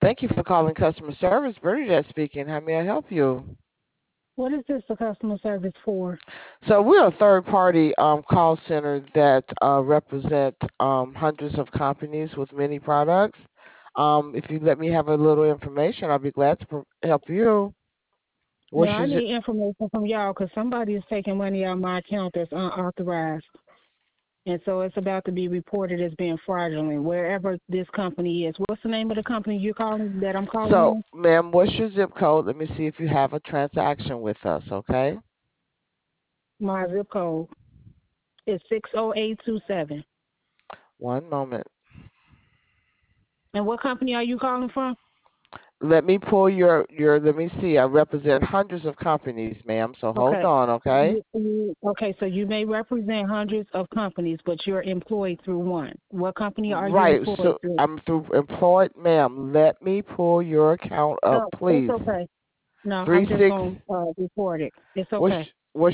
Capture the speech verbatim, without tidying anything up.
Thank you for calling customer service. Bernadette speaking. How may I help you? What is this the customer service for? So we're a third-party um, call center that uh, represent um, hundreds of companies with many products. Um, if you let me have a little information, I'll be glad to pro- help you. No, What's I your, need information from y'all because somebody is taking money out of my account that's unauthorized. And so it's about to be reported as being fraudulent wherever this company is. What's the name of the company you're calling that I'm calling so, on? ma'am, what's your zip code? Let me see if you have a transaction with us, okay? My zip code is six oh eight two seven. One moment. And what company are you calling from? Let me pull your, your, let me see. I represent hundreds of companies, ma'am, so hold Okay. on, okay? You, you, okay, so you may represent hundreds of companies, but you're employed through one. What company are you Right, employed so through? I'm through employed, ma'am. Let me pull your account up, No, it's please. okay. No, Three I'm just six. going to uh, report it. It's What's okay.